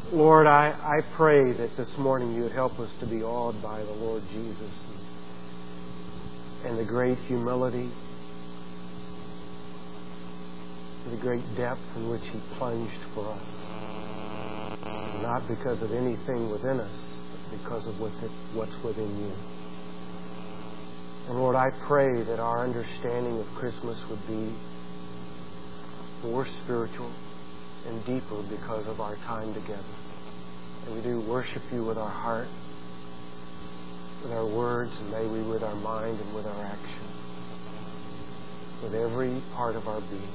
Lord, I pray that this morning you would help us to be awed by the Lord Jesus and the great humility, the great depth in which he plunged for us. Not because of anything within us, but because of what's within you. And Lord, I pray that our understanding of Christmas would be more spiritual and deeper because of our time together. And we do worship you with our heart, with our words, and may we with our mind and with our action, with every part of our being.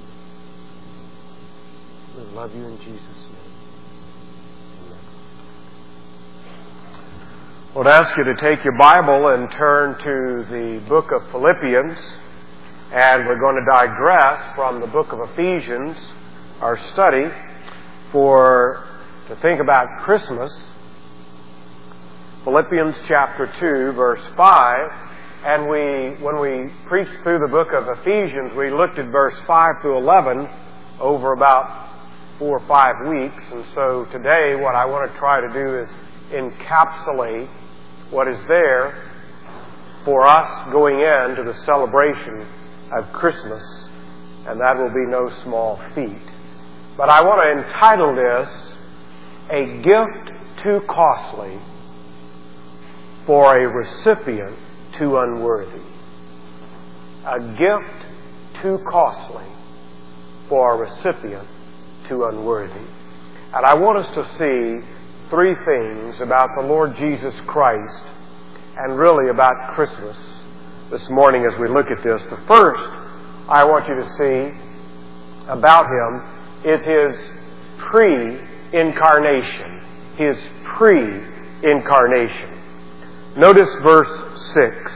We love you in Jesus' name. Amen. I would ask you to take your Bible and turn to the book of Philippians, and we're going to digress from the book of Ephesians, our study, to think about Christmas. Philippians chapter 2, verse 5. And when we preached through the book of Ephesians, we looked at verse 5 through 11 over about 4 or 5 weeks. And so today what I want to try to do is encapsulate what is there for us going into the celebration of Christmas. And that will be no small feat. But I want to entitle this, A Gift Too Costly for a Recipient Too Unworthy. A gift too costly for a recipient too unworthy. And I want us to see 3 things about the Lord Jesus Christ and really about Christmas this morning as we look at this. The first I want you to see about Him is His pre-incarnation. His pre-incarnation. Notice verse 6.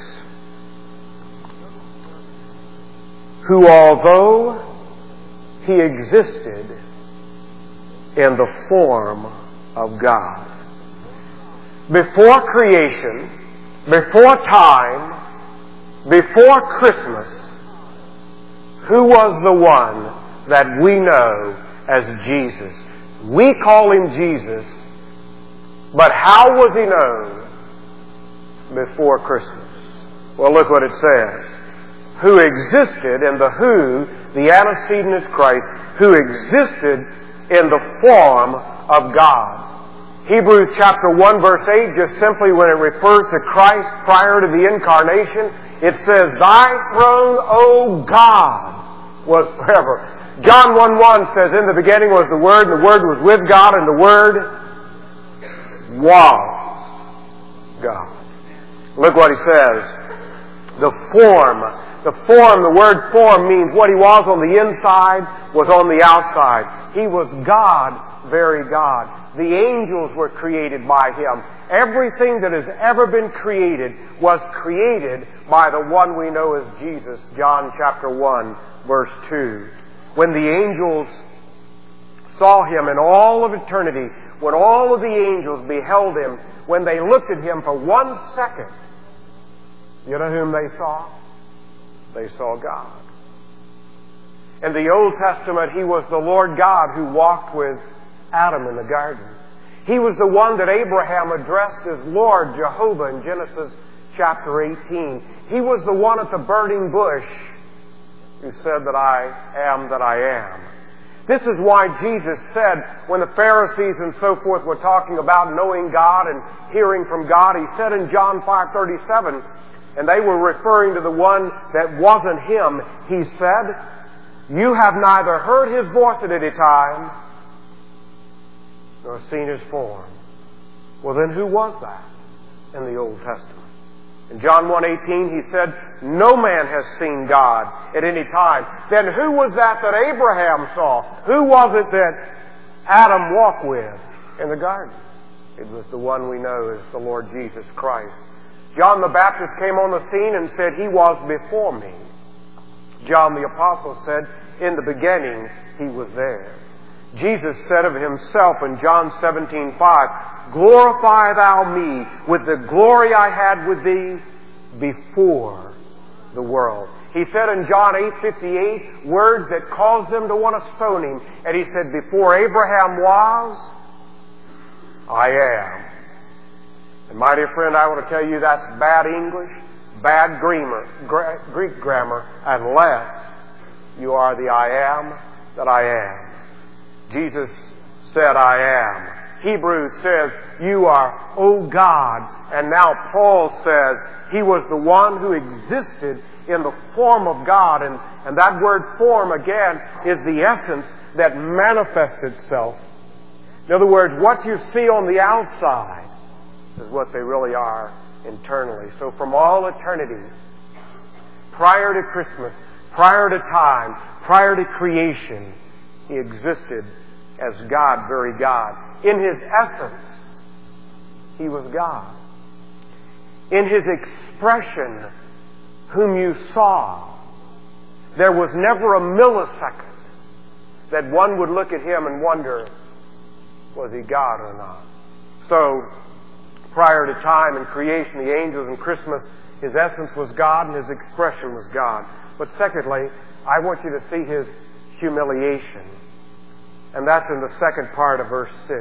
Who, although He existed in the form of God, before creation, before time, before Christmas, who was the one that we know as Jesus? We call Him Jesus, but how was He known before Christmas? Well, look what it says. Who existed, and the who, the antecedent is Christ, who existed in the form of God. Hebrews chapter 1 verse 8, just simply when it refers to Christ prior to the incarnation, it says, Thy throne, O God, was forever. John 1:1 says, In the beginning was the Word, and the Word was with God, and the Word was God. Look what he says. The word form means what He was on the inside was on the outside. He was God, very God. The angels were created by Him. Everything that has ever been created was created by the one we know as Jesus. John chapter 1, verse 2. When the angels saw Him in all of eternity, when all of the angels beheld Him, when they looked at Him for 1 second, you know whom they saw? They saw God. In the Old Testament, He was the Lord God who walked with Adam in the garden. He was the one that Abraham addressed as Lord Jehovah in Genesis chapter 18. He was the one at the burning bush who said that I am that I am. This is why Jesus said, when the Pharisees and so forth were talking about knowing God and hearing from God, He said in John 5:37, and they were referring to the one that wasn't Him, He said, You have neither heard His voice at any time, nor seen His form. Well, then who was that in the Old Testament? In John 1:18, He said, No man has seen God at any time. Then who was that Abraham saw? Who was it that Adam walked with in the garden? It was the one we know as the Lord Jesus Christ. John the Baptist came on the scene and said, He was before me. John the Apostle said, In the beginning, He was there. Jesus said of Himself in John 17:5, Glorify thou me with the glory I had with thee before the world. He said in John 8:58 words that caused them to want to stone Him. And He said, Before Abraham was, I am. And my dear friend, I want to tell you that's bad English, bad Greek grammar, unless you are the I am that I am. Jesus said, I am. Hebrews says, you are, O God. And now Paul says, He was the one who existed in the form of God. And that word form, again, is the essence that manifests itself. In other words, what you see on the outside is what they really are internally. So from all eternity, prior to Christmas, prior to time, prior to creation, He existed as God, very God. In His essence, He was God. In His expression, whom you saw, there was never a millisecond that one would look at Him and wonder, was He God or not? So, prior to time and creation, the angels and Christmas, His essence was God and His expression was God. But secondly, I want you to see His humiliation. And that's in the second part of verse 6.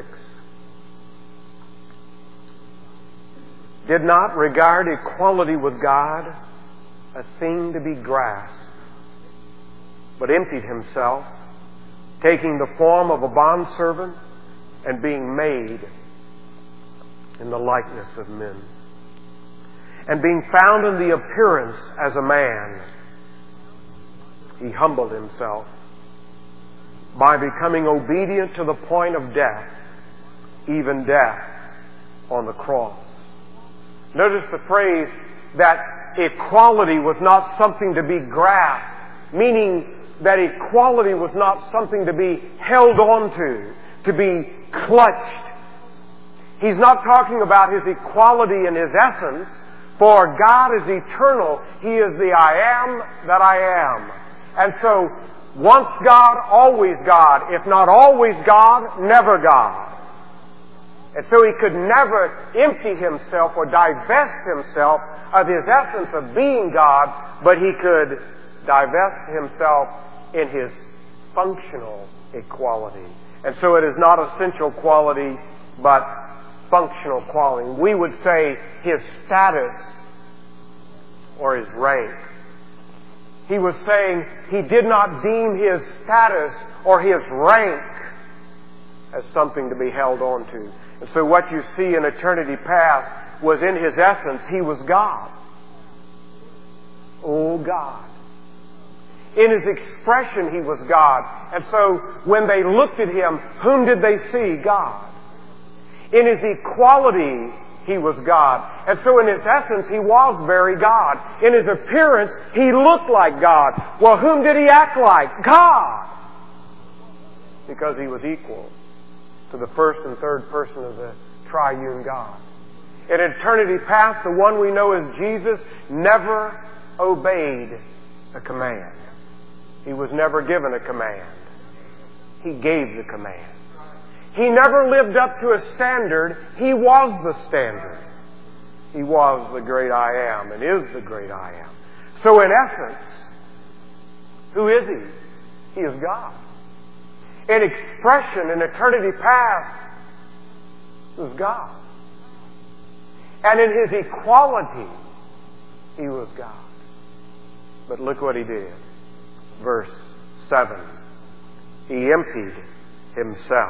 Did not regard equality with God a thing to be grasped, but emptied Himself, taking the form of a bondservant and being made in the likeness of men. And being found in the appearance as a man, He humbled Himself by becoming obedient to the point of death, even death on the cross. Notice the phrase that equality was not something to be grasped, meaning that equality was not something to be held on to be clutched. He's not talking about His equality in His essence, for God is eternal. He is the I am that I am. And so, once God, always God. If not always God, never God. And so He could never empty Himself or divest Himself of His essence of being God, but He could divest Himself in His functional equality. And so it is not essential quality, but functional quality. We would say His status or His rank. He was saying He did not deem His status or His rank as something to be held on to. And so what you see in eternity past was in His essence, He was God. Oh, God. In His expression, He was God. And so when they looked at Him, whom did they see? God. In His equality, He was God. And so in His essence, He was very God. In His appearance, He looked like God. Well, whom did He act like? God. Because He was equal to the first and third person of the triune God. In eternity past, the one we know as Jesus never obeyed a command. He was never given a command. He gave the command. He never lived up to a standard. He was the standard. He was the great I am and is the great I am. So in essence, who is He? He is God. In expression, in eternity past, He was God. And in His equality, He was God. But look what He did. Verse 7. He emptied Himself.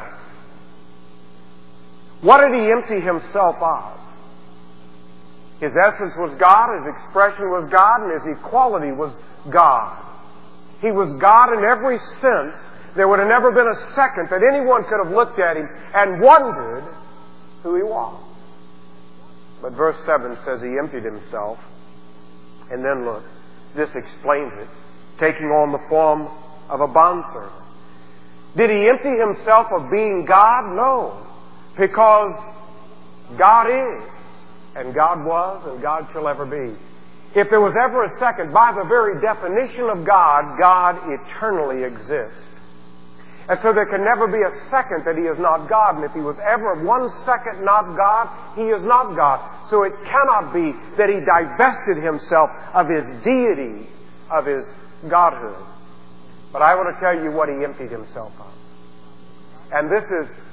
What did He empty Himself of? His essence was God, His expression was God, and His equality was God. He was God in every sense. There would have never been a second that anyone could have looked at Him and wondered who He was. But verse 7 says He emptied Himself. And then look, this explains it. Taking on the form of a bondservant. Did He empty Himself of being God? No. Because God is, and God was, and God shall ever be. If there was ever a second, by the very definition of God, God eternally exists. And so there can never be a second that He is not God. And if He was ever 1 second not God, He is not God. So it cannot be that He divested Himself of His deity, of His Godhood. But I want to tell you what He emptied Himself of. And this is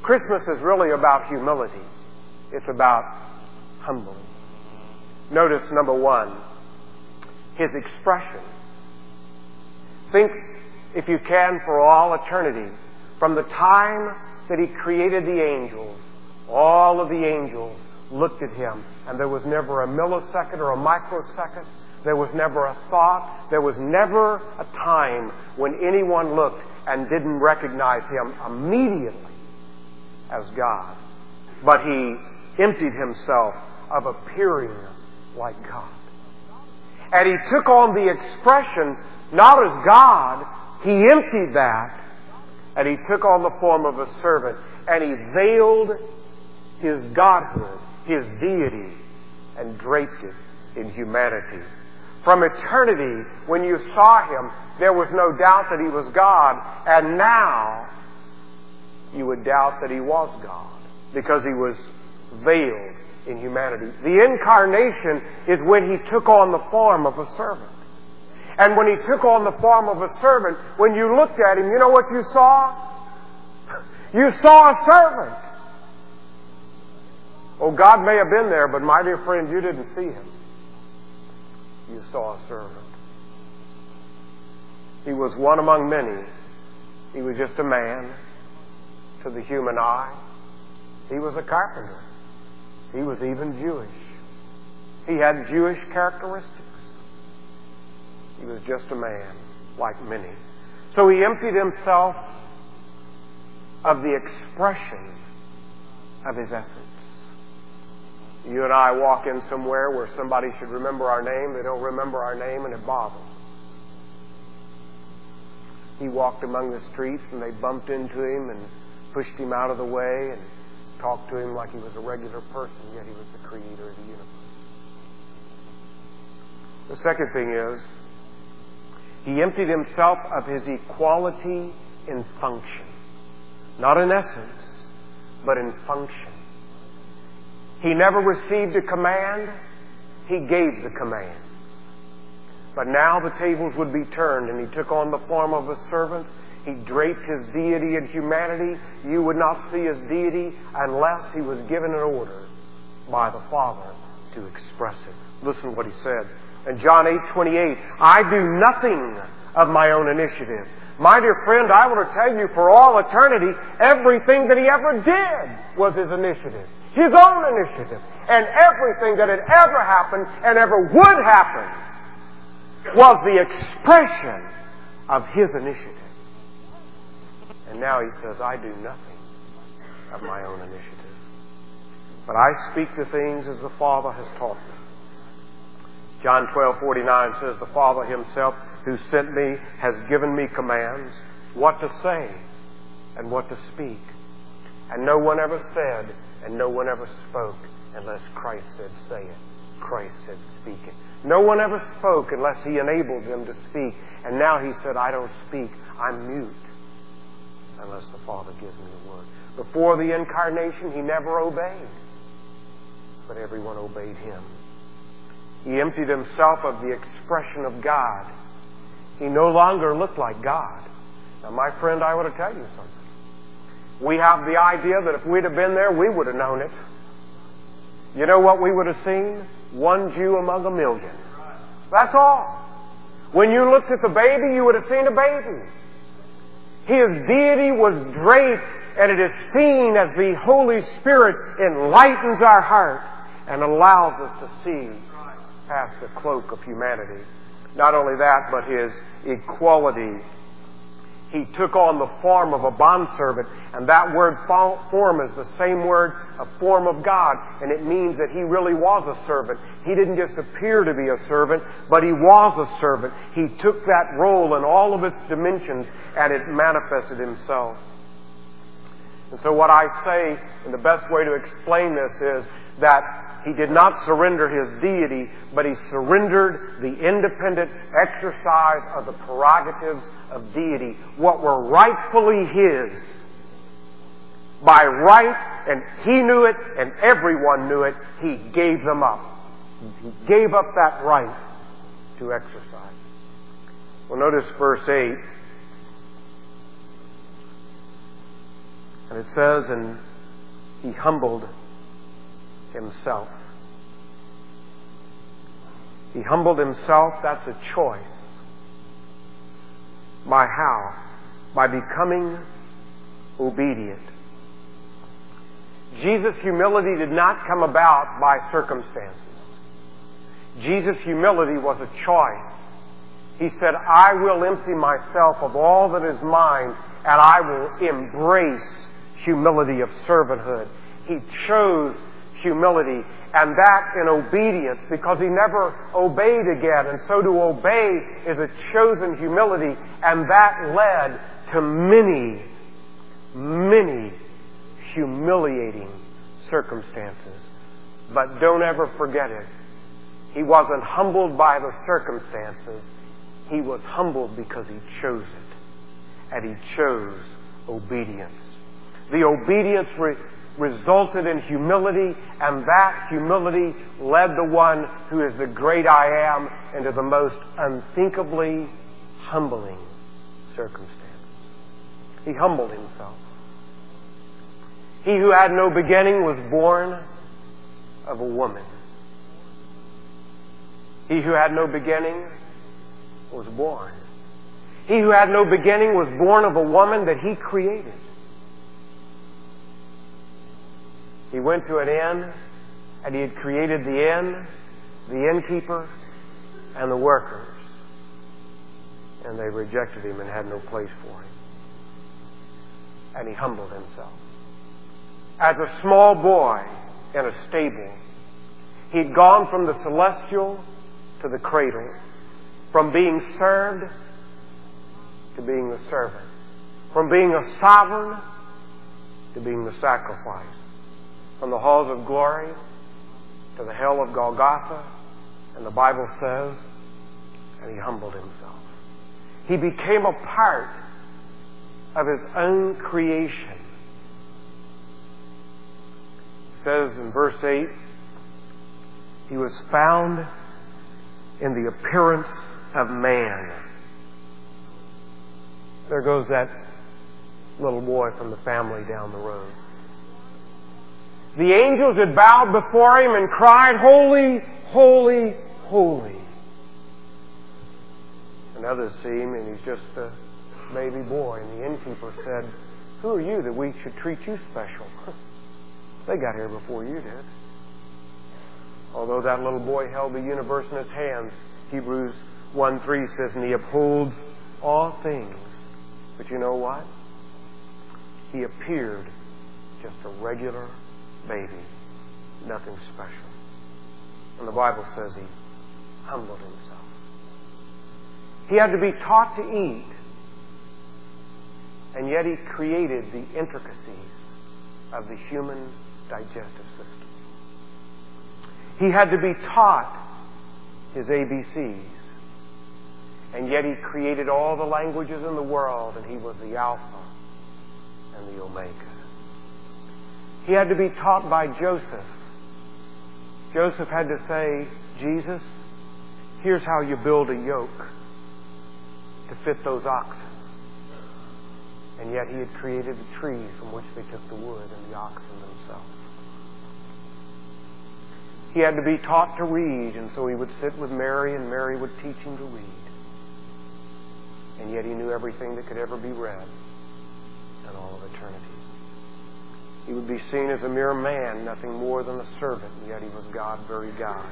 Christmas is really about humility. It's about humbling. Notice, number one, His expression. Think, if you can, for all eternity, from the time that He created the angels, all of the angels looked at Him, and there was never a millisecond or a microsecond. There was never a thought. There was never a time when anyone looked and didn't recognize Him immediately as God. But He emptied Himself of appearing like God. And He took on the expression, not as God, He emptied that, and He took on the form of a servant, and He veiled His godhood, His deity, and draped it in humanity. From eternity, when you saw Him, there was no doubt that He was God, and now you would doubt that He was God, because He was veiled in humanity. The incarnation is when He took on the form of a servant. And when He took on the form of a servant, when you looked at Him, you know what you saw? You saw a servant. Oh, God may have been there, but my dear friend, you didn't see Him. You saw a servant. He was one among many. He was just a man to the human eye. He was a carpenter. He was even Jewish. He had Jewish characteristics. He was just a man like many. So He emptied Himself of the expression of His essence. You and I walk in somewhere where somebody should remember our name. They don't remember our name, and it bothers us. He walked among the streets, and they bumped into Him and pushed Him out of the way and talked to Him like He was a regular person, yet He was the Creator of the universe. The second thing is, He emptied Himself of His equality in function. Not in essence, but in function. He never received a command. He gave the command. But now the tables would be turned, and He took on the form of a servant. He draped His deity in humanity. You would not see His deity unless He was given an order by the Father to express it. Listen to what He said. In John 8:28, I do nothing of my own initiative. My dear friend, I want to tell you, for all eternity, everything that He ever did was His initiative. His own initiative. And everything that had ever happened and ever would happen was the expression of His initiative. And now He says, I do nothing of my own initiative, but I speak the things as the Father has taught me. John 12:49 says, the Father Himself who sent me has given me commands what to say and what to speak. And no one ever said and no one ever spoke unless Christ said, say it. Christ said, speak it. No one ever spoke unless He enabled them to speak. And now He said, I don't speak. I'm mute unless the Father gives me the word. Before the incarnation, He never obeyed, but everyone obeyed Him. He emptied Himself of the expression of God. He no longer looked like God. Now, my friend, I want to tell you something. We have the idea that if we'd have been there, we would have known it. You know what we would have seen? One Jew among a million. That's all. When you looked at the baby, you would have seen a baby. His deity was draped, and it is seen as the Holy Spirit enlightens our heart and allows us to see past the cloak of humanity. Not only that, but His equality. He took on the form of a bondservant, and that word form is the same word, a form of God, and it means that He really was a servant. He didn't just appear to be a servant, but He was a servant. He took that role in all of its dimensions, and it manifested Himself. And so what I say, and the best way to explain this is that He did not surrender His deity, but He surrendered the independent exercise of the prerogatives of deity, what were rightfully His by right, and He knew it, and everyone knew it. He gave them up. He gave up that right to exercise. Well, notice verse 8. And it says, and He humbled Himself. He humbled Himself. That's a choice. By how? By becoming obedient. Jesus' humility did not come about by circumstances. Jesus' humility was a choice. He said, I will empty myself of all that is mine, and I will embrace humility of servanthood. He chose humility, and that in obedience, because He never obeyed again. And so to obey is a chosen humility, and that led to many, many humiliating circumstances. But don't ever forget it. He wasn't humbled by the circumstances. He was humbled because He chose it. And He chose obedience. The obedience resulted in humility, and that humility led the one who is the great I Am into the most unthinkably humbling circumstances. He humbled Himself. He who had no beginning was born of a woman. He who had no beginning was born. He who had no beginning was born of a woman that He created. He went to an inn, and He had created the inn, the innkeeper, and the workers. And they rejected Him and had no place for Him. And He humbled Himself. As a small boy in a stable, He'd gone from the celestial to the cradle, from being served to being the servant, from being a sovereign to being the sacrifice, from the halls of glory to the hell of Golgotha. And the Bible says, and He humbled Himself. He became a part of His own creation. It says in verse 8, He was found in the appearance of man. There goes that little boy from the family down the road. The angels had bowed before Him and cried, Holy, holy, holy. And others see Him, and He's just a baby boy. And the innkeeper said, Who are you that we should treat you special? They got here before you did. Although that little boy held the universe in His hands, Hebrews 1:3 says, and He upholds all things. But you know what? He appeared just a regular baby, nothing special. And the Bible says He humbled Himself. He had to be taught to eat, and yet He created the intricacies of the human digestive system. He had to be taught His ABCs, and yet He created all the languages in the world, and He was the Alpha and the Omega. He had to be taught by Joseph. Joseph had to say, Jesus, here's how you build a yoke to fit those oxen. And yet He had created the trees from which they took the wood and the oxen themselves. He had to be taught to read, and so He would sit with Mary, and Mary would teach Him to read. And yet He knew everything that could ever be read in all of eternity. He would be seen as a mere man, nothing more than a servant, and yet He was God, very God.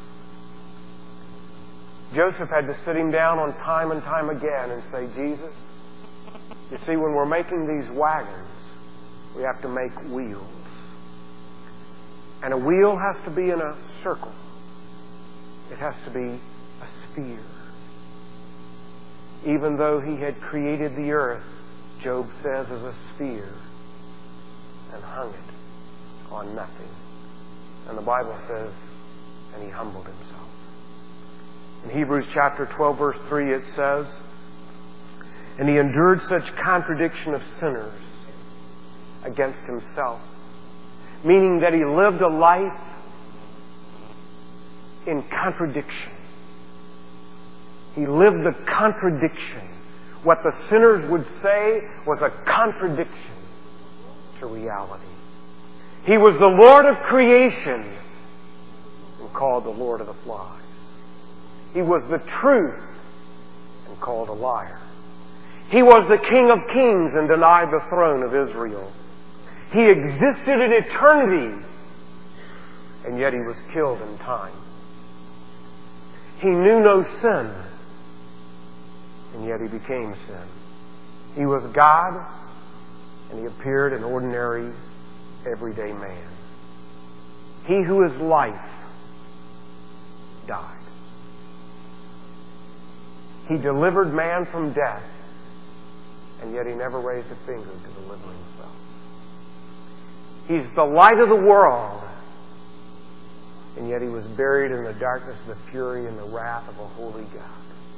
Joseph had to sit Him down on time and time again and say, Jesus, you see, when we're making these wagons, we have to make wheels. And a wheel has to be in a circle. It has to be a sphere. Even though He had created the earth, Job says, as a sphere, and hung it on nothing. And the Bible says, and He humbled Himself. In Hebrews chapter 12, verse 3, it says, and He endured such contradiction of sinners against Himself, meaning that He lived a life in contradiction. He lived the contradiction. What the sinners would say was a contradiction. to reality. He was the Lord of creation and called the Lord of the flies. He was the truth and called a liar. He was the King of kings and denied the throne of Israel. He existed in eternity, and yet he was killed in time. He knew no sin, and yet he became sin. He was God, and he appeared an ordinary, everyday man. He who is life died. He delivered man from death, and yet he never raised a finger to deliver himself. He's the light of the world, and yet he was buried in the darkness of the fury and the wrath of a holy God.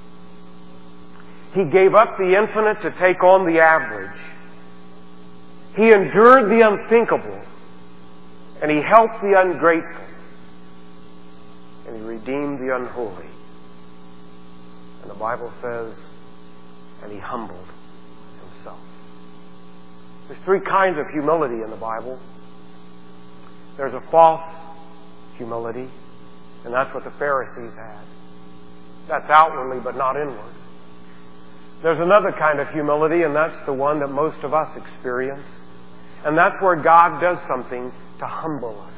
He gave up the infinite to take on the average. He endured the unthinkable, and he helped the ungrateful, and he redeemed the unholy. And the Bible says, and he humbled himself. There's three kinds of humility in the Bible. There's a false humility, and that's what the Pharisees had. That's outwardly, but not inward. There's another kind of humility, and that's the one that most of us experience. And that's where God does something to humble us.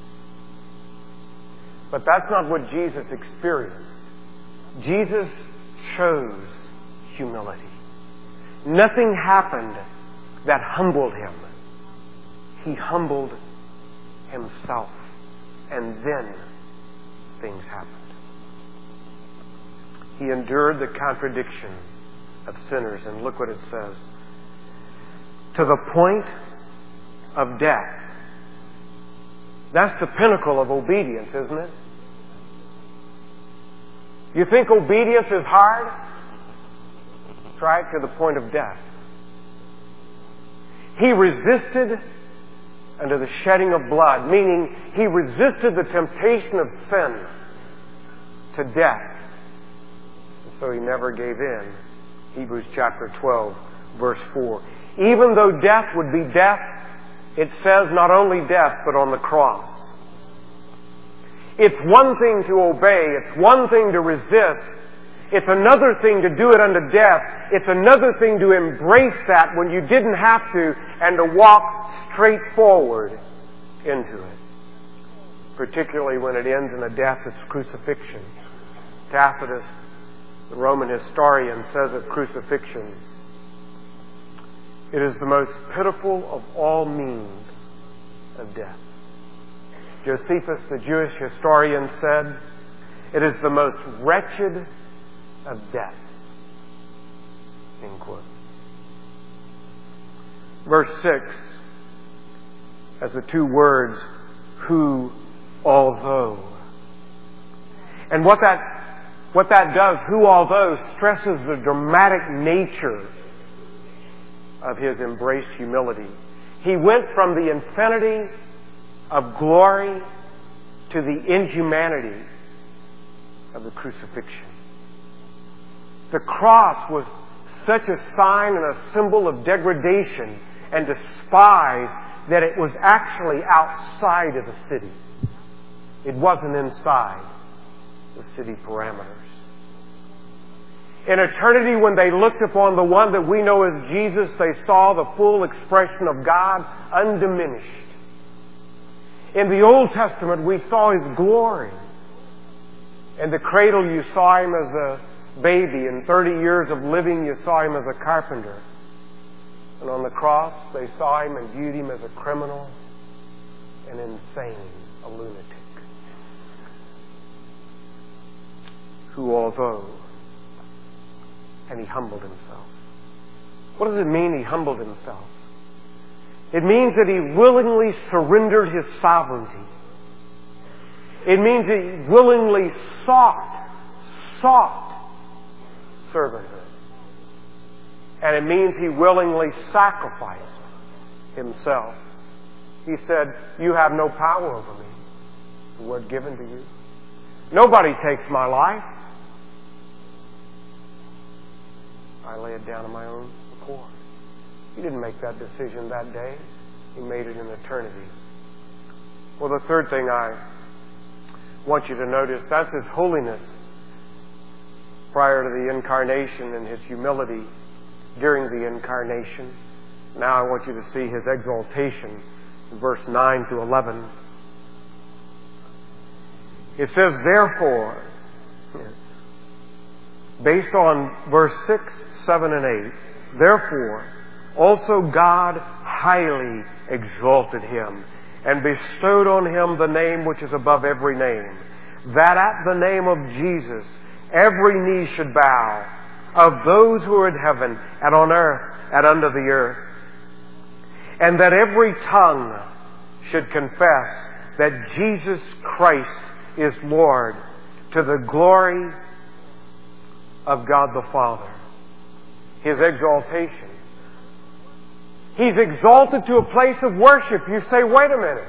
But that's not what Jesus experienced. Jesus chose humility. Nothing happened that humbled him. He humbled himself. And then things happened. He endured the contradiction of sinners. And look what it says. To the point of death. That's the pinnacle of obedience, isn't it? You think obedience is hard? Try it to the point of death. He resisted unto the shedding of blood, meaning he resisted the temptation of sin to death. And so he never gave in. Hebrews chapter 12, verse 4. Even though death would be death, it says not only death, but on the cross. It's one thing to obey. It's one thing to resist. It's another thing to do it unto death. It's another thing to embrace that when you didn't have to and to walk straight forward into it. Particularly when it ends in a death that's crucifixion. Tacitus, the Roman historian, says of crucifixion, it is the most pitiful of all means of death. Josephus, the Jewish historian, said, it is the most wretched of deaths. End quote. Verse 6 has the two words, who, although. And what that does, who, although, stresses the dramatic nature of his embraced humility. He went from the infinity of glory to the inhumanity of the crucifixion. The cross was such a sign and a symbol of degradation and despise that it was actually outside of the city. It wasn't inside the city parameters. In eternity, when they looked upon the one that we know as Jesus, they saw the full expression of God undiminished. In the Old Testament, we saw His glory. In the cradle, you saw Him as a baby. In 30 years of living, you saw Him as a carpenter. And on the cross, they saw Him and viewed Him as a criminal, an insane, a lunatic. Who, although... And He humbled Himself. What does it mean He humbled Himself? It means that He willingly surrendered His sovereignty. It means that He willingly sought servanthood. And it means He willingly sacrificed Himself. He said, you have no power over me. The word given to you. Nobody takes my life. I lay it down on my own accord. You didn't make that decision that day. He made it in eternity. Well, the third thing I want you to notice, that's His holiness prior to the incarnation and His humility during the incarnation. Now I want you to see His exaltation in verse 9 to 11. It says, therefore, based on verse 6, 7, and 8, therefore, also God highly exalted Him and bestowed on Him the name which is above every name, that at the name of Jesus every knee should bow, of those who are in heaven and on earth and under the earth, and that every tongue should confess that Jesus Christ is Lord, to the glory of God the Father. His exaltation. He's exalted to a place of worship. You say, wait a minute.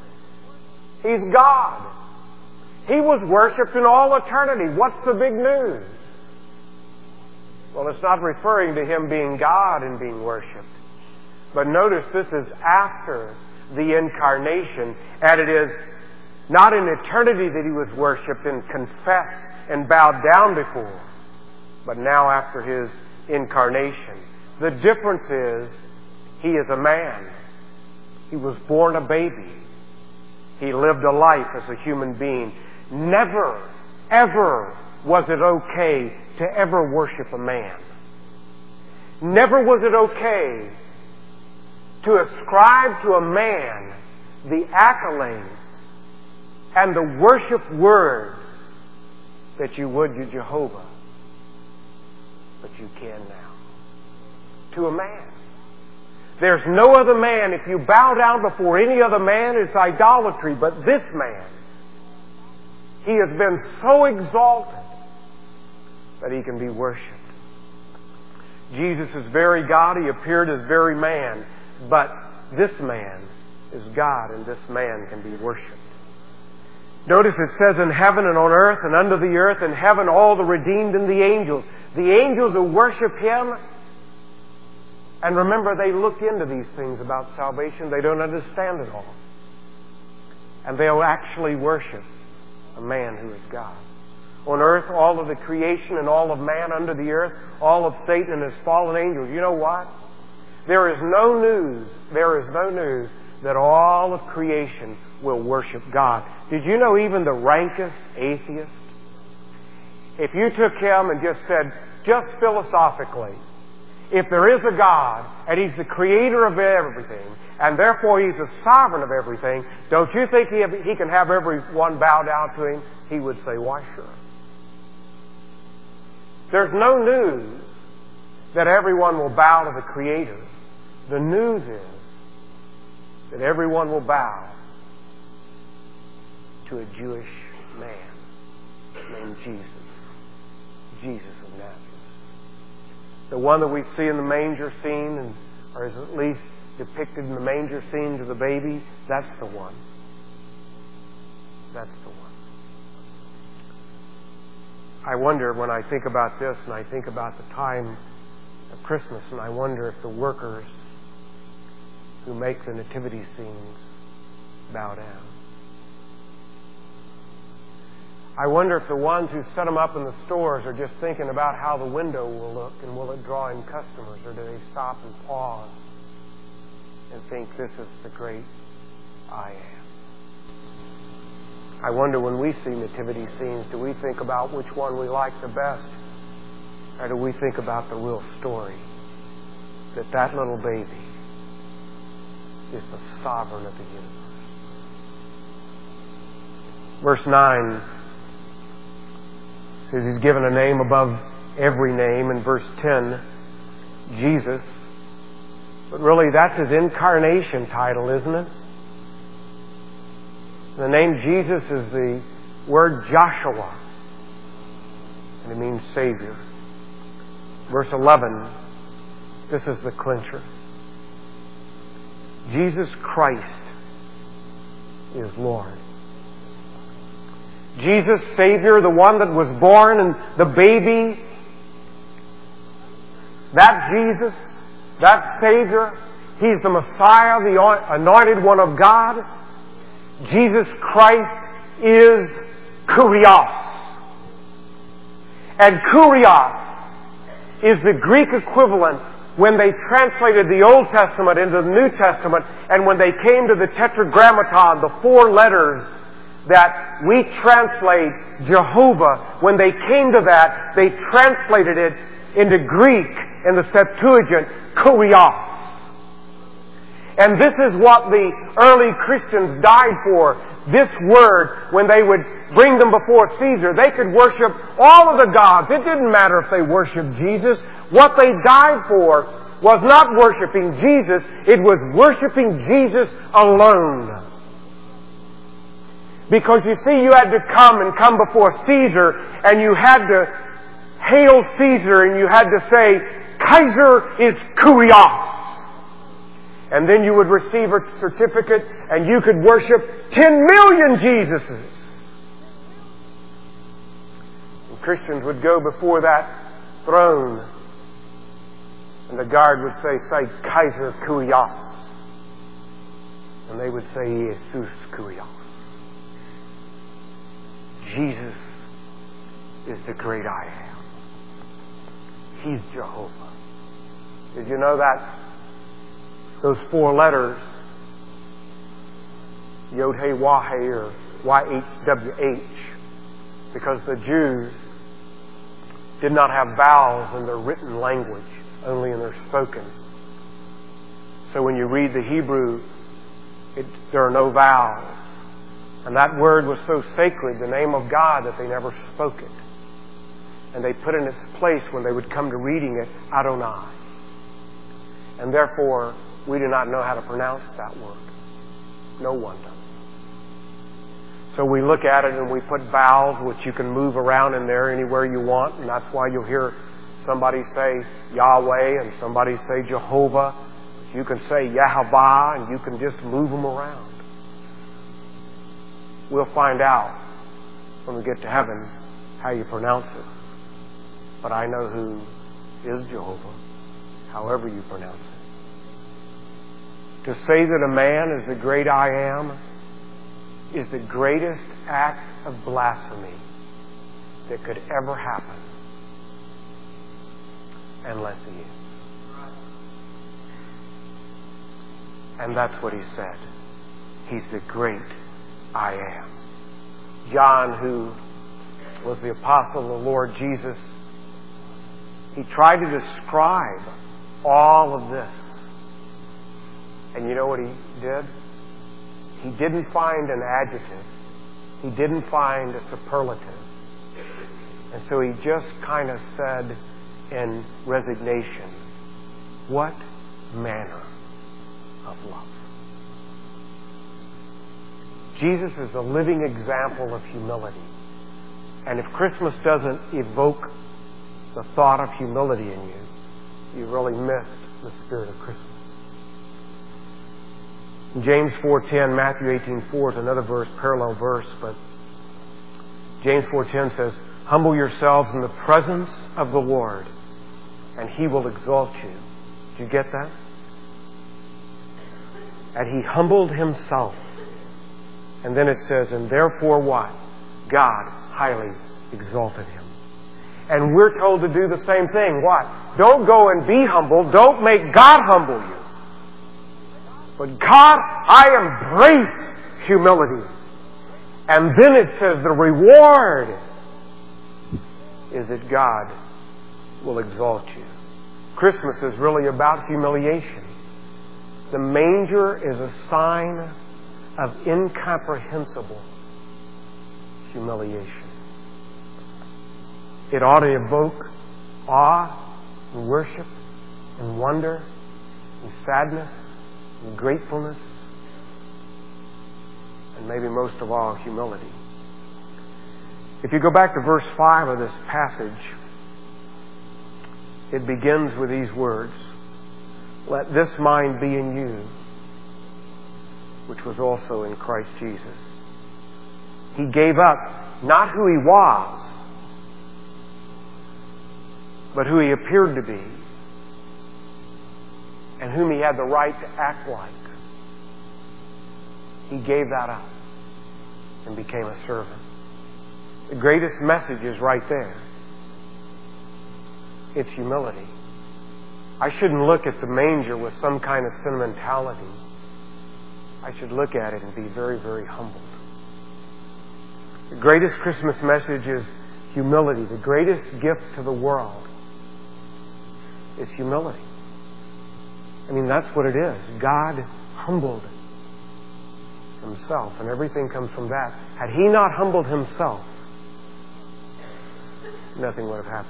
He's God. He was worshipped in all eternity. What's the big news? Well, it's not referring to Him being God and being worshipped. But notice this is after the incarnation, and it is not in eternity that He was worshipped and confessed and bowed down before, but now after His incarnation. The difference is He is a man. He was born a baby. He lived a life as a human being. Never, ever was it okay to ever worship a man. Never was it okay to ascribe to a man the accolades and the worship words that you would to Jehovah. But you can now. To a man. There's no other man. If you bow down before any other man, it's idolatry. But this man, He has been so exalted that He can be worshipped. Jesus is very God. He appeared as very man. But this man is God, and this man can be worshipped. Notice it says in heaven and on earth and under the earth, in heaven all the redeemed and the angels. The angels who worship Him. And remember, they look into these things about salvation. They don't understand it all. And they'll actually worship a man who is God. On earth, all of the creation and all of man under the earth, all of Satan and his fallen angels. You know what? There is no news that all of creation will worship God. Did you know even the rankest atheist, if you took him and just said, just philosophically, if there is a God and He's the creator of everything and therefore He's the sovereign of everything, don't you think He can have everyone bow down to Him? He would say, why, sure. There's no news that everyone will bow to the Creator. The news is that everyone will bow to a Jewish man named Jesus. Jesus of Nazareth. The one that we see in the manger scene, or is at least depicted in the manger scene to the baby, that's the one. That's the one. I wonder when I think about this, and I think about the time of Christmas, and I wonder if the workers who make the nativity scenes bow down. I wonder if the ones who set them up in the stores are just thinking about how the window will look and will it draw in customers, or do they stop and pause and think, this is the great I am? I wonder when we see nativity scenes, do we think about which one we like the best? Or do we think about the real story? That little baby is the sovereign of the universe. Verse 9 says He's given a name above every name. In verse 10, Jesus. But really that's His incarnation title, isn't it? The name Jesus is the word Joshua, and it means Savior. Verse 11, this is the clincher. Jesus Christ is Lord. Jesus, Savior, the one that was born, and the baby, that Jesus, that Savior, He's the Messiah, the anointed one of God. Jesus Christ is Kurios. And Kurios is the Greek equivalent when they translated the Old Testament into the New Testament, and when they came to the Tetragrammaton, the 4 letters that we translate Jehovah, when they came to that, they translated it into Greek in the Septuagint, Kurios. And this is what the early Christians died for. This word, when they would bring them before Caesar, they could worship all of the gods. It didn't matter if they worshiped Jesus. What they died for was not worshiping Jesus, it was worshiping Jesus alone. Because you see, you had to come before Caesar, and you had to hail Caesar, and you had to say, Kaiser is Kurios. And then you would receive a certificate, and you could worship 10 million Jesuses. And Christians would go before that throne, and the guard would say Kaiser Kurios. And they would say, Jesus Kurios. Jesus is the great I am. He's Jehovah. Did you know that? Those 4 letters, Yod-Heh-Wah-Heh or Y-H-W-H, because the Jews did not have vowels in their written language, only in their spoken. So when you read the Hebrew, there are no vowels. And that word was so sacred, the name of God, that they never spoke it. And they put in its place, when they would come to reading it, Adonai. And therefore, we do not know how to pronounce that word. No one does. So we look at it and we put vowels, which you can move around in there anywhere you want. And that's why you'll hear somebody say Yahweh and somebody say Jehovah. You can say Yahavah, and you can just move them around. We'll find out when we get to heaven how you pronounce it. But I know who is Jehovah, however you pronounce it. To say that a man is the great I am is the greatest act of blasphemy that could ever happen, unless he is. And that's what he said. He's the great I am. John, who was the apostle of the Lord Jesus, he tried to describe all of this. And you know what he did? He didn't find an adjective. He didn't find a superlative. And so he just kind of said in resignation, what manner of love? Jesus is a living example of humility. And if Christmas doesn't evoke the thought of humility in you, you really missed the spirit of Christmas. James 4:10, Matthew 18:4 is another verse, parallel verse, but James 4:10 says, humble yourselves in the presence of the Lord, and He will exalt you. Do you get that? And He humbled Himself. And then it says, and therefore what? God highly exalted Him. And we're told to do the same thing. What? Don't go and be humble. Don't make God humble you. But God, I embrace humility. And then it says the reward is that God will exalt you. Christmas is really about humiliation. The manger is a sign of incomprehensible humiliation. It ought to evoke awe and worship and wonder and sadness and gratefulness, and maybe most of all, humility. If you go back to verse 5 of this passage, it begins with these words, let this mind be in you, which was also in Christ Jesus. He gave up not who He was, but who He appeared to be. and whom He had the right to act like. He gave that up and became a servant. The greatest message is right there. It's humility. I shouldn't look at the manger with some kind of sentimentality. I should look at it and be very, very humbled. The greatest Christmas message is humility. The greatest gift to the world is humility. I mean, that's what it is. God humbled Himself, and everything comes from that. Had He not humbled Himself, nothing would have happened.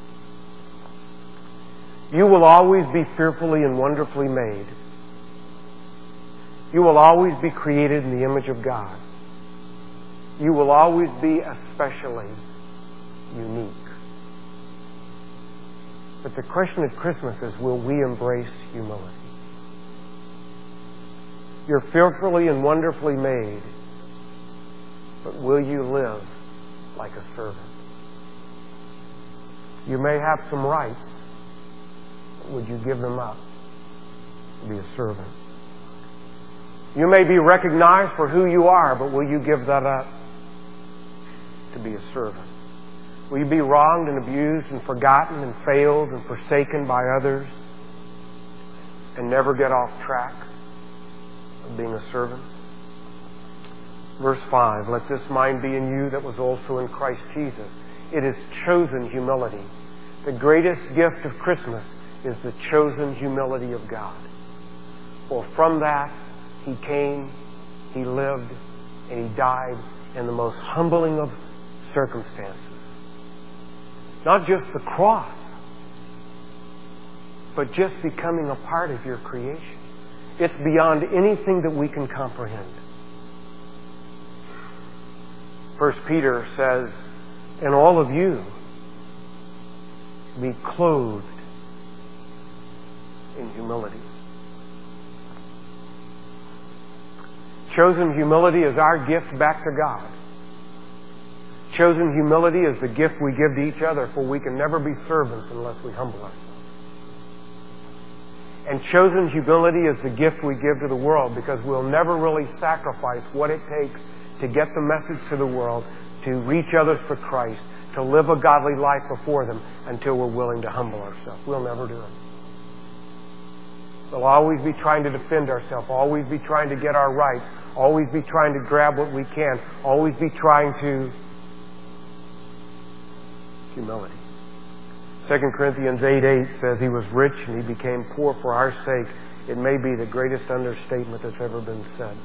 You will always be fearfully and wonderfully made. You will always be created in the image of God. You will always be especially unique. But the question at Christmas is, will we embrace humility? You're fearfully and wonderfully made, but will you live like a servant? You may have some rights, but would you give them up to be a servant? You may be recognized for who you are, but will you give that up to be a servant? Will you be wronged and abused and forgotten and failed and forsaken by others and never get off track of being a servant? Verse 5, let this mind be in you that was also in Christ Jesus. It is chosen humility. The greatest gift of Christmas is the chosen humility of God. For from that He came, He lived, and He died in the most humbling of circumstances. Not just the cross, but just becoming a part of your creation. It's beyond anything that we can comprehend. 1 Peter says, and all of you be clothed in humility. Chosen humility is our gift back to God. Chosen humility is the gift we give to each other, for we can never be servants unless we humble ourselves. And chosen humility is the gift we give to the world, because we'll never really sacrifice what it takes to get the message to the world, to reach others for Christ, to live a godly life before them until we're willing to humble ourselves. We'll never do it. We'll always be trying to defend ourselves, always be trying to get our rights, always be trying to grab what we can, always be trying to... Humility. 2 Corinthians 8:8 says He was rich and He became poor for our sake. It may be the greatest understatement that's ever been said.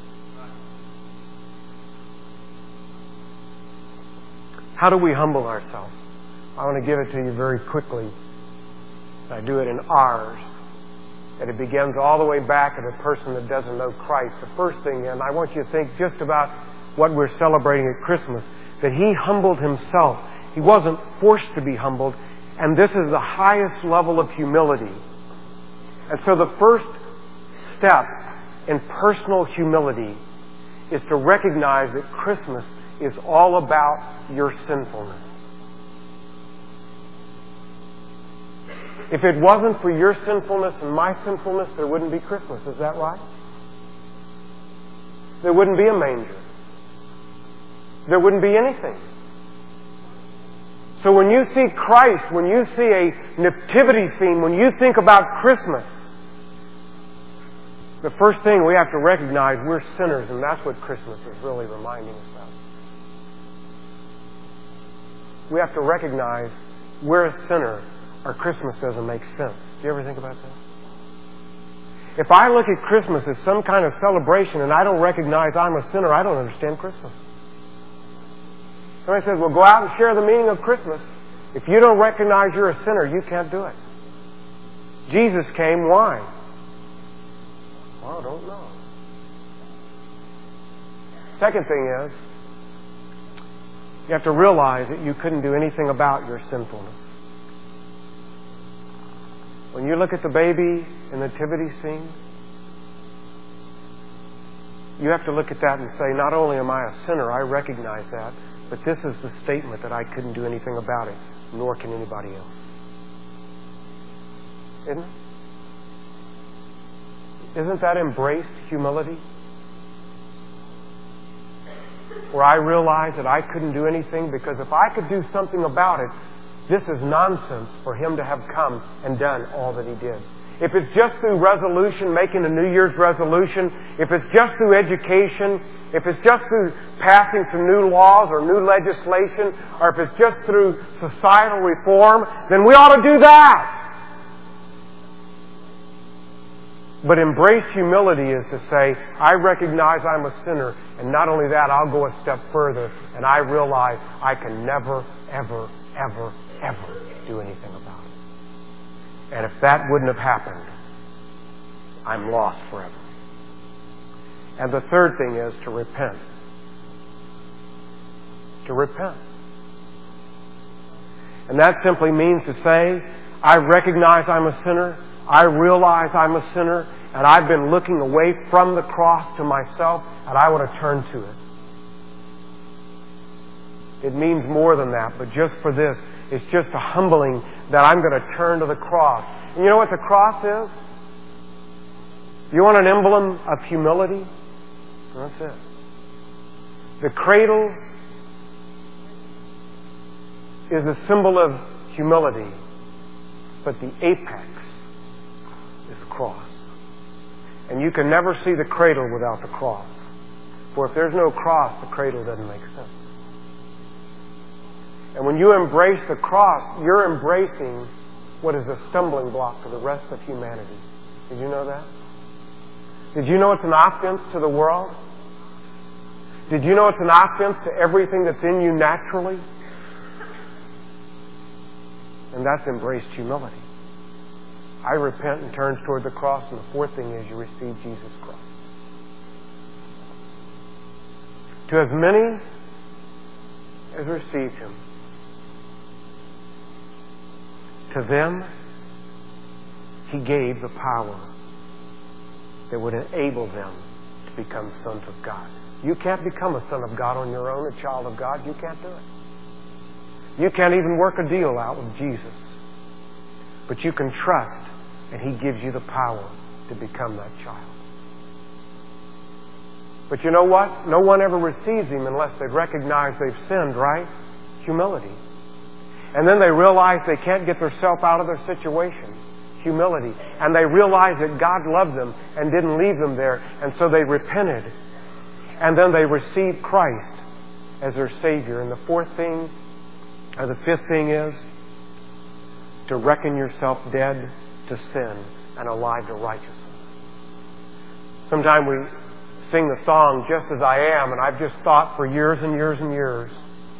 How do we humble ourselves? I want to give it to you very quickly. I do it in R's. And it begins all the way back at a person that doesn't know Christ. The first thing, and I want you to think just about what we're celebrating at Christmas, that He humbled Himself. He wasn't forced to be humbled, and this is the highest level of humility. And so the first step in personal humility is to recognize that Christmas is all about your sinfulness. If it wasn't for your sinfulness and my sinfulness, there wouldn't be Christmas. Is that right? There wouldn't be a manger. There wouldn't be anything. So when you see Christ, when you see a nativity scene, when you think about Christmas, the first thing we have to recognize, we're sinners, and that's what Christmas is really reminding us of. We have to recognize we're a sinner, or Christmas doesn't make sense. Do you ever think about that? If I look at Christmas as some kind of celebration and I don't recognize I'm a sinner, I don't understand Christmas. Somebody says, well, go out and share the meaning of Christmas. If you don't recognize you're a sinner, you can't do it. Jesus came, why? Well, I don't know. Second thing is, you have to realize that you couldn't do anything about your sinfulness. When you look at the baby in the nativity scene, you have to look at that and say, not only am I a sinner, I recognize that, but this is the statement that I couldn't do anything about it, nor can anybody else. Isn't it? Isn't that embraced humility? Where I realized that I couldn't do anything, because if I could do something about it, this is nonsense for Him to have come and done all that He did. If it's just through resolution, making a New Year's resolution, if it's just through education, if it's just through passing some new laws or new legislation, or if it's just through societal reform, then we ought to do that. But embrace humility is to say, I recognize I'm a sinner, and not only that, I'll go a step further, and I realize I can never, ever, ever, ever do anything about it. And if that wouldn't have happened, I'm lost forever. And the third thing is to repent. To repent. And that simply means to say, I recognize I'm a sinner, I realize I'm a sinner, and I've been looking away from the cross to myself, and I want to turn to it. It means more than that, but just for this, it's just a humbling that I'm going to turn to the cross. And you know what the cross is? You want an emblem of humility? That's it. The cradle is a symbol of humility, but the apex is the cross. And you can never see the cradle without the cross. For if there's no cross, the cradle doesn't make sense. And when you embrace the cross, you're embracing what is a stumbling block to the rest of humanity. Did you know that? Did you know it's an offense to the world? Did you know it's an offense to everything that's in you naturally? And that's embraced humility. I repent and turn toward the cross, and the fourth thing is you receive Jesus Christ. To as many as received Him, to them He gave the power that would enable them to become sons of God. You can't become a son of God on your own, a child of God. You can't do it. You can't even work a deal out with Jesus. But you can trust, and He gives you the power to become that child. But you know what? No one ever receives Him unless they've recognized they've sinned, right? Humility. And then they realize they can't get themselves out of their situation. Humility. And they realize that God loved them and didn't leave them there, and so they repented. And then they received Christ as their Savior. And the fourth thing, or the fifth thing is to reckon yourself dead to sin and alive to righteousness. Sometimes we sing the song, Just As I Am, and I've just thought for years and years and years,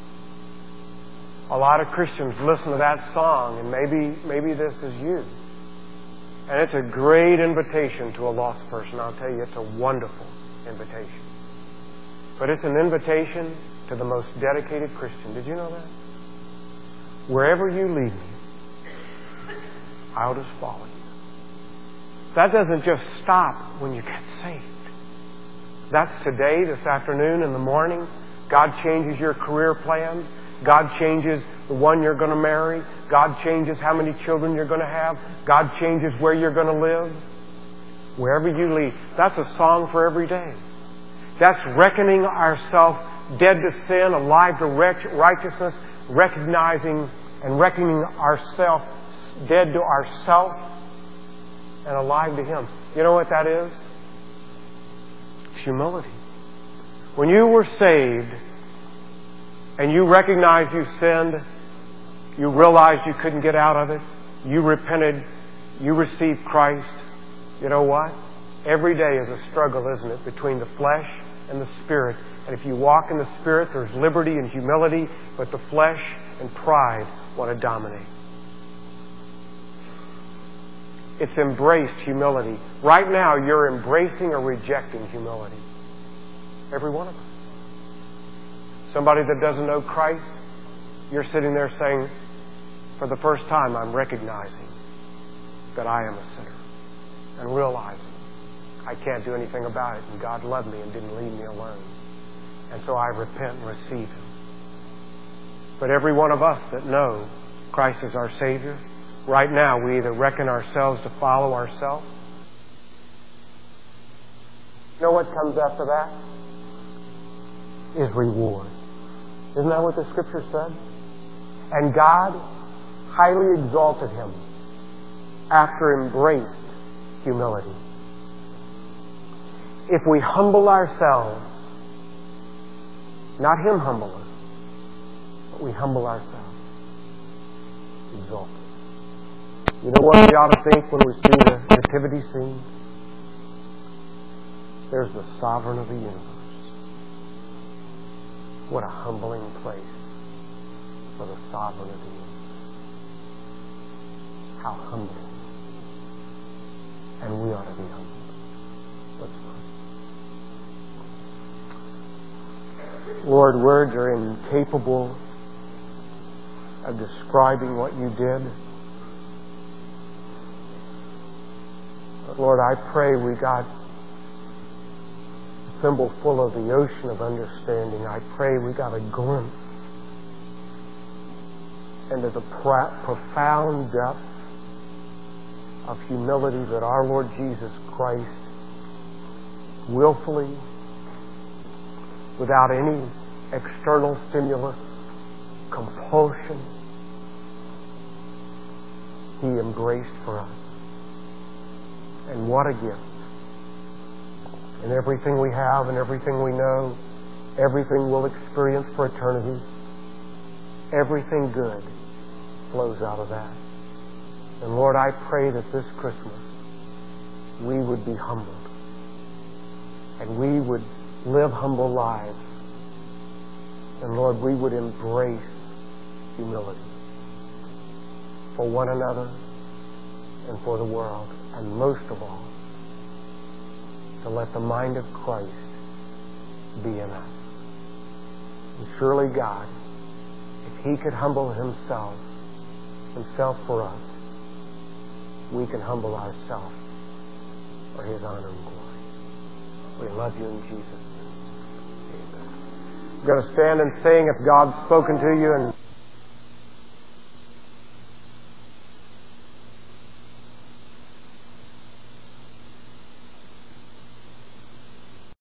a lot of Christians listen to that song, and maybe this is you. And it's a great invitation to a lost person. I'll tell you, it's a wonderful invitation. But it's an invitation to the most dedicated Christian. Did you know that? Wherever you lead me, I'll just follow you. That doesn't just stop when you get saved. That's today, this afternoon, in the morning. God changes your career plans. God changes the one you're going to marry. God changes how many children you're going to have. God changes where you're going to live. Wherever you lead. That's a song for every day. That's reckoning ourselves dead to sin, alive to righteousness, recognizing and reckoning ourselves dead to ourself and alive to Him. You know what that is? It's humility. When you were saved and you recognized you sinned, you realized you couldn't get out of it, you repented, you received Christ, you know what? Every day is a struggle, isn't it, between the flesh and the Spirit. And if you walk in the Spirit, there's liberty and humility, but the flesh and pride want to dominate. It's embraced humility. Right now, you're embracing or rejecting humility. Every one of us. Somebody that doesn't know Christ, you're sitting there saying, for the first time, I'm recognizing that I am a sinner. And realizing I can't do anything about it, and God loved me and didn't leave me alone. And so I repent and receive Him. But every one of us that know Christ is our Savior, right now we either reckon ourselves to follow ourselves, You know what comes after that? Is reward. Isn't that what the Scripture said? And God highly exalted him after embraced humility. If we humble ourselves, not him humble us, but we humble ourselves, exalted. You know what we ought to think when we see the nativity scene? There's the sovereign of the universe. What a humbling place for the sovereign of the universe. How humbling. And we ought to be humble. Let's pray. Lord, words are incapable of describing what you did. But Lord, I pray we got a thimble full of the ocean of understanding. I pray we got a glimpse into the profound depth of humility that our Lord Jesus Christ willfully, without any external stimulus, compulsion, He embraced for us. And what a gift. And everything we have and everything we know, everything we'll experience for eternity, everything good flows out of that. And Lord, I pray that this Christmas we would be humbled and we would live humble lives. And Lord, we would embrace humility for one another and for the world. And most of all, to let the mind of Christ be in us. And surely God, if He could humble Himself for us, we can humble ourselves for His honor and glory. We love you in Jesus' name. Amen. We're going to stand and sing if God's spoken to you. And